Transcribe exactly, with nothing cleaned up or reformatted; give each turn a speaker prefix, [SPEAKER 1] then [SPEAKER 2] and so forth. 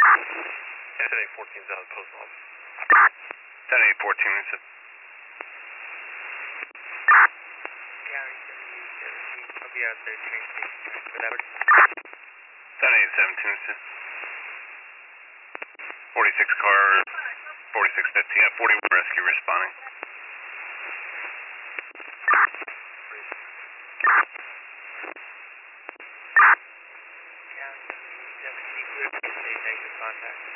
[SPEAKER 1] ten eight fourteen is out of the post office.
[SPEAKER 2] ten eight fourteen, is it?
[SPEAKER 3] County seventeen, I'll be out there train station. Whatever.
[SPEAKER 2] ten eight seventeen, is it? forty-six car, forty-six fifteen, yeah, forty-one rescue responding.
[SPEAKER 3] County seventeen, clear to state, negative contact.